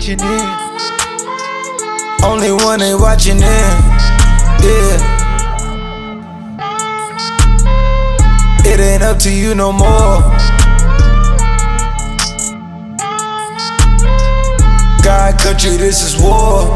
watching in. Only one ain't watching in. Yeah. It ain't up to you no more. God, country, this is war.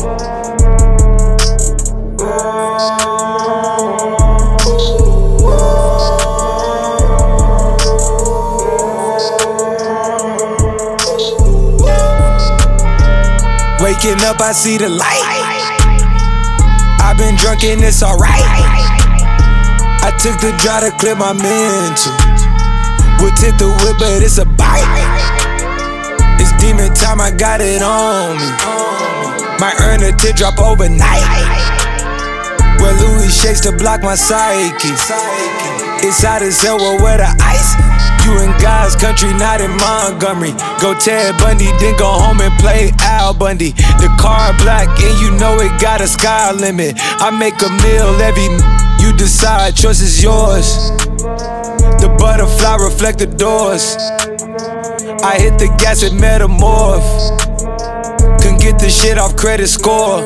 Waking up, I see the light. I've been drunk and it's alright. I took the drive to clear my mental. Would tip the whip, but it's a bite. It's demon time, I got it on me. Might earn a teardrop overnight. Where Louis shakes to block my psyche. It's hot as hell, well, where the ice? You in God's country, not in Montgomery. Go Ted Bundy, then go home and play Al Bundy. The car black and you know it got a sky limit. I make a meal every you decide, choice is yours. The butterfly reflect the doors. I hit the gas with Metamorph. Couldn't get the shit off credit score.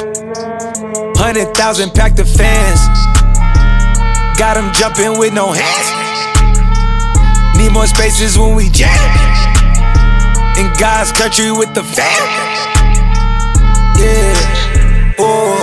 100,000 pack the fans. Got them jumping with no hands. Need more spaces when we jam. In God's country with the fam. Yeah, oh.